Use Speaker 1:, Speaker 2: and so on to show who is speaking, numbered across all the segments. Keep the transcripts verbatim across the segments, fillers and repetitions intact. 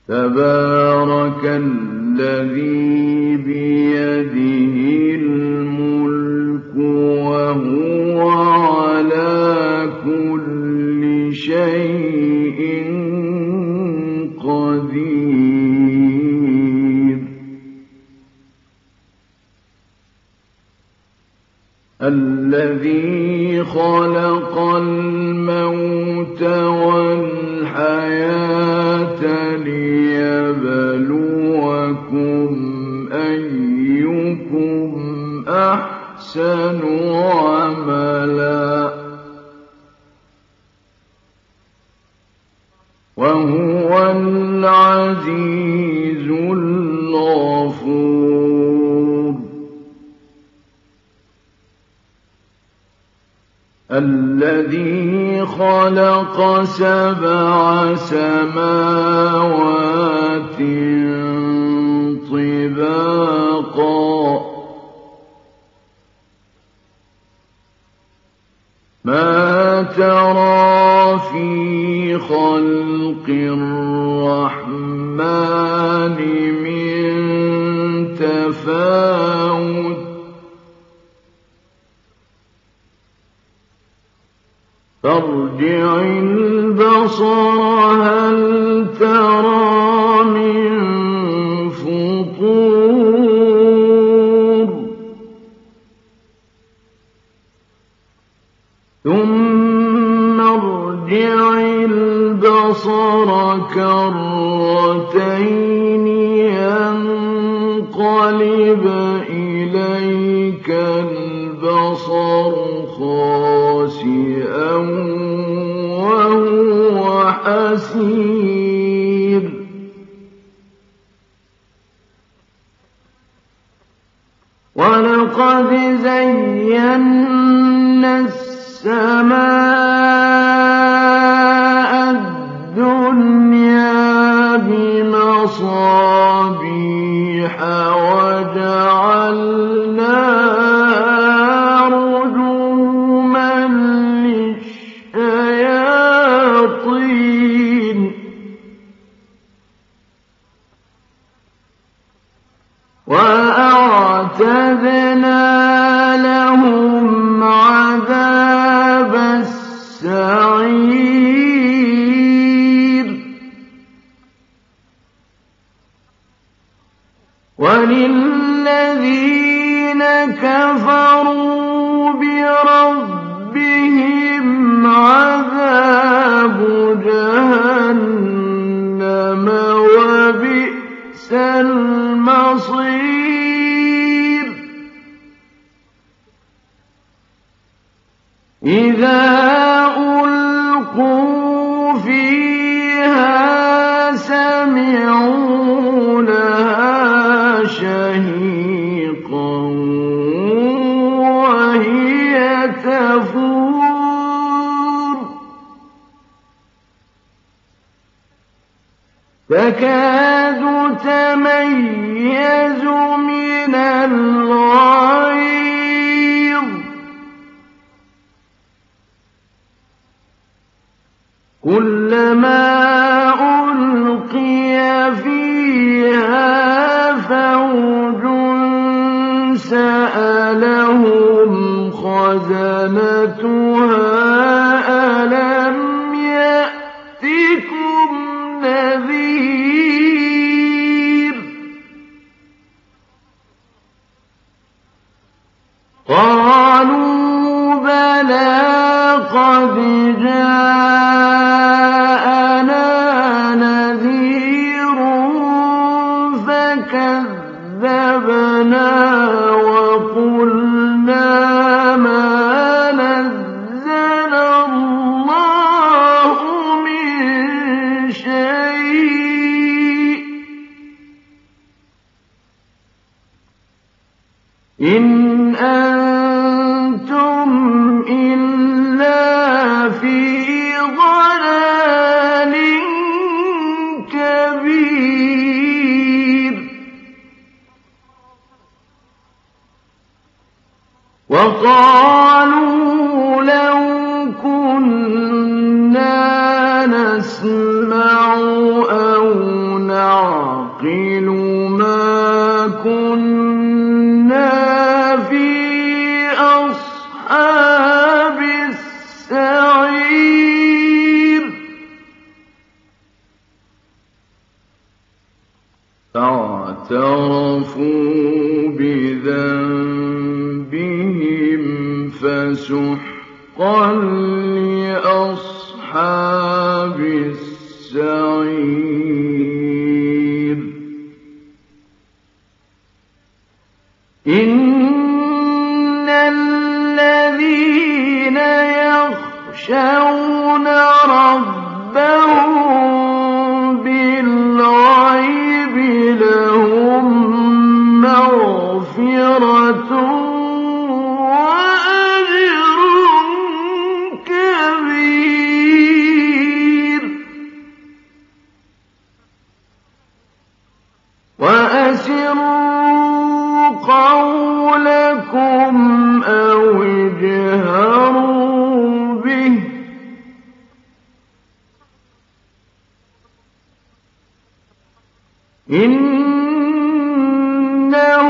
Speaker 1: تبارك الذي بيده الملك وهو على كل شيء قدير. الذي خلق الموت والحياة ليبلوكم أيكم أحسن عملا وهو العزيز الغفور. الذي خلق سبع سماوات طباقا ما ترى في خلق الرحمن من تفاوت فارجع البصر هل ترى من فطور ثم ارجع البصر كرتين ينقلب إليك البصر خاسئا وهو حسير. ولقد زينا السماء الدنيا بمصابيح وجعلناها رجوما للشياطين وأعتدنا لهم عذاب السعير. وللذين كفروا بربهم عذاب جهنم وبئس المصير. إذا ألقوا فيها سمعوا لها شهيقا وهي تفور تكاد تميز من الغيظ كلما ألقي فيها فوج سألهم خزنتها ألم يأتكم نذير قالوا بلى قد جاءنا نذير فكذبنا وقلنا ما نزل الله من شيء إن أنتم إلا في ضلال كبير. وقالوا لو كنا نسمع أو نعقل نعقل ما كنا في أصحاب السعير فاعترفوا بذنبهم فسحقا لأصحاب السعير إن الذين يخشون ربهم بالغيب لهم مغفرة وأجر كبير وأسروا قولكم أو اجهروا به إنه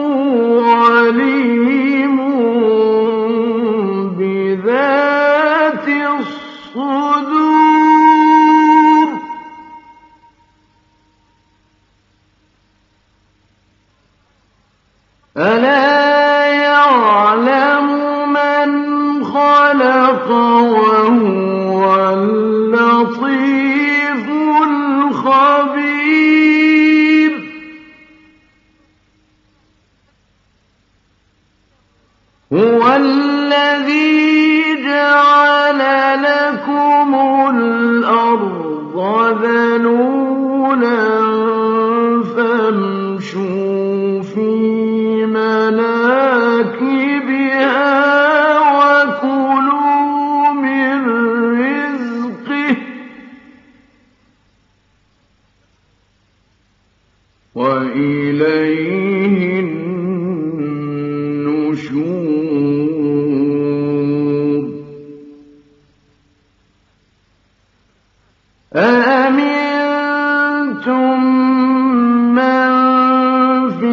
Speaker 1: عليم بذات الصدور ألا يعلم من خلق وهو اللطيف الخبير هو الذي جعل لكم الأرض ذلولا فامشوا في مناكبها وكلوا من رزقه وإليه النشور أأمنتم من في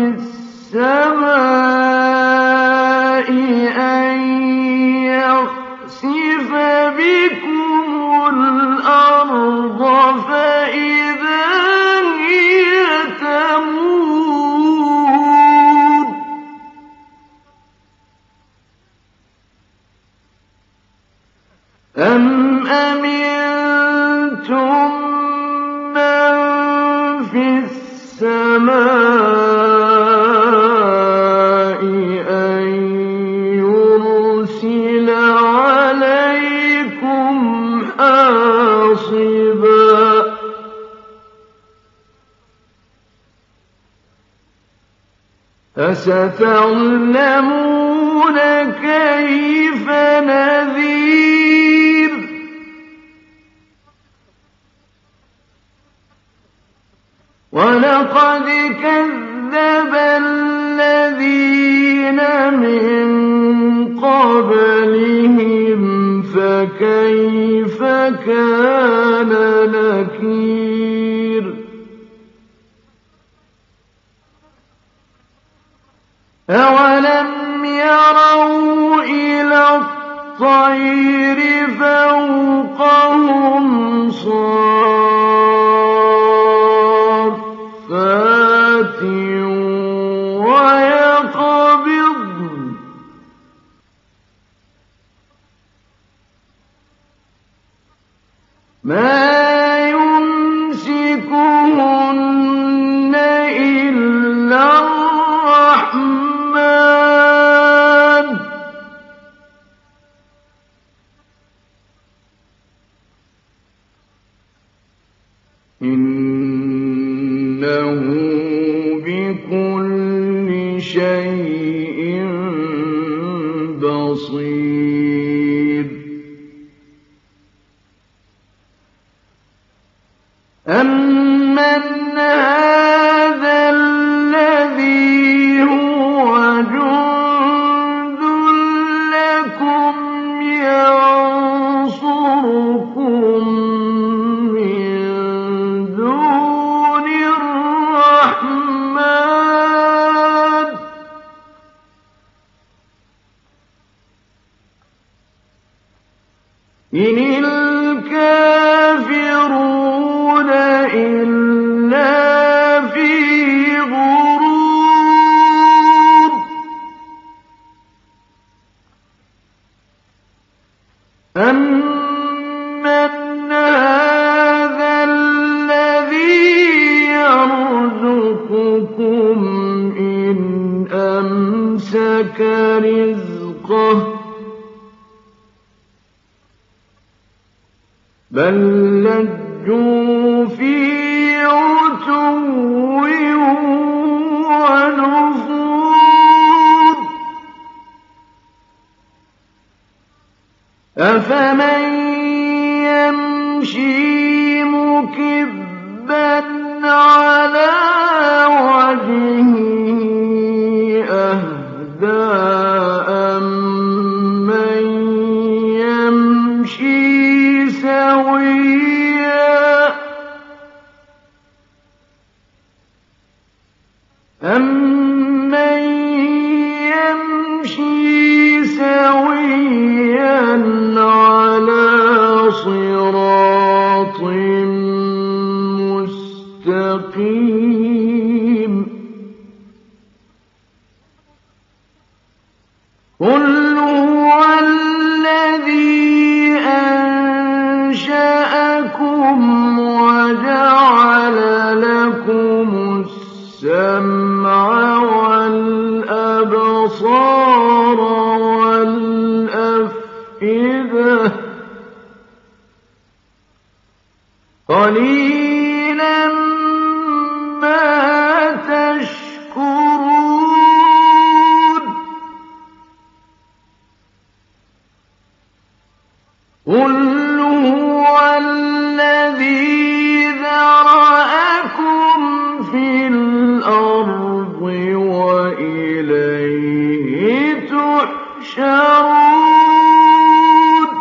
Speaker 1: السماء أن يخسف بكم الأرض فإذا هي تمور أم أمنتم من في السماء أن يرسل عليكم حاصبا فستعلمون كيف نذير ولقد كذب الذين من قبلهم فكيف كان نكير أولم يروا إلى الطير فوقهم صافات ويقبضن ما يمسكهن إلا الرحمن إنه بكل شيء بصير أمن رِزْقَهُ بَل لَّجُّوا فِي عُتُوٍّ وَنُفُورٍ أَفَمَن يَمْشِي مُكِبًّا عَلَىٰ وَجْهِهِ أَهْدَىٰ أَمَّن يَمْشِي سَوِيًّا أَمَّن يَمْشِي سَوِيًّا عَلَىٰ صِرَاطٍ مُّسْتَقِيمٍ قُلْ هُوَ الَّذِي أَنشَأَكُمْ وَجَعَلَ لَكُمُ السَّمْعَ وَالْأَبْصَارَ وَالْأَفْئِدَةَ ۚ قَلِيلًا مَّا تَشْكُرُونَ قُلْ هُوَ الَّذِي ذَرَأَكُمْ فِي الْأَرْضِ وَإِلَيْهِ تُحْشَرُونَ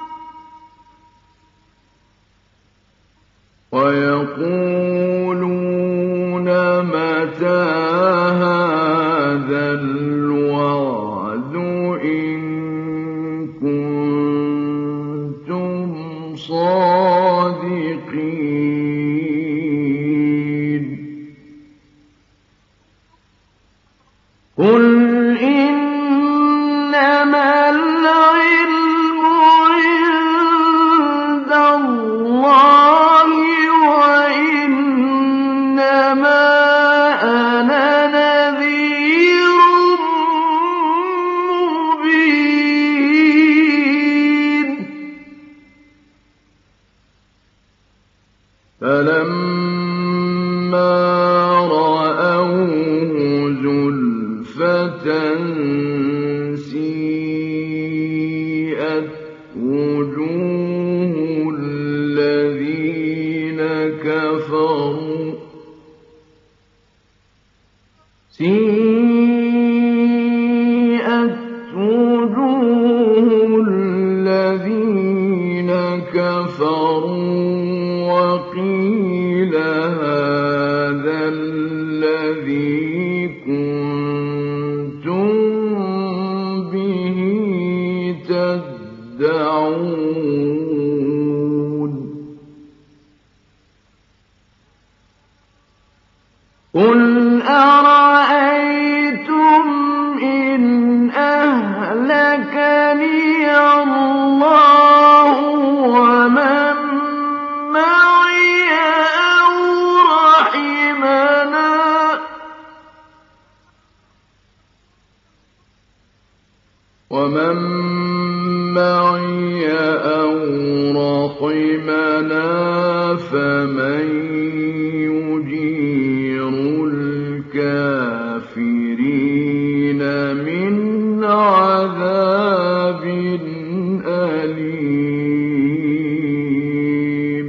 Speaker 1: وَيَقُولُونَ مَتَىٰ هَٰذَا الْوَعْدُ إِن كُنتُمْ صَادِقِينَ قُلْ إِنَّمَا الْعِلْمُ عِندَ اللَّهِ وَإِنَّمَا أَنَا نَذِيرٌ مُّبِينٌ فَلَمَّا رَأَوْهُ زُلْفَةً سِيئَتْ وُجُوهُ الَّذِينَ كَفَرُوا سِيئَتْ وُجُوهُ الَّذِينَ كَفَرُوا وَقِيلَ هَٰذَا الَّذِي كُنتُم بِهِ تَدَّعُونَ قُلْ أَرَأَيْتُمْ إِنْ أَهْلَكَنِيَ اللَّهُ وَمَن مَّعِيَ أَوْ رَحِمَنَا وَمَن مَّعِيَ أَوْ رَحِمَنَا فَمَن يُجِيرُ الْكَافِرِينَ مِنْ عَذَابٍ أَلِيمٍ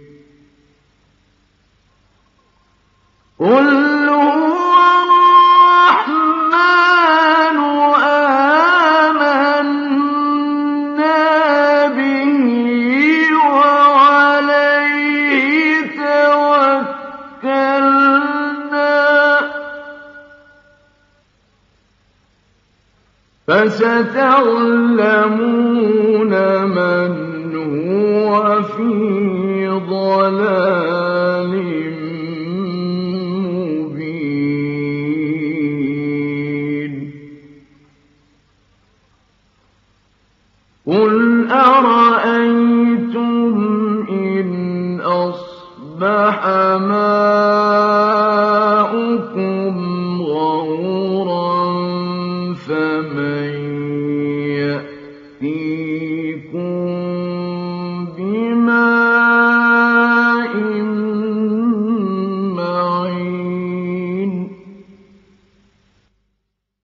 Speaker 1: قُلْ هُوَ الرَّحْمَٰنُ آمَنَّا بِهِ وَعَلَيْهِ تَوَكَّلْنَا فَسَتَعْلَمُونَ مَنْ هُوَ فِي ضَلَالٍ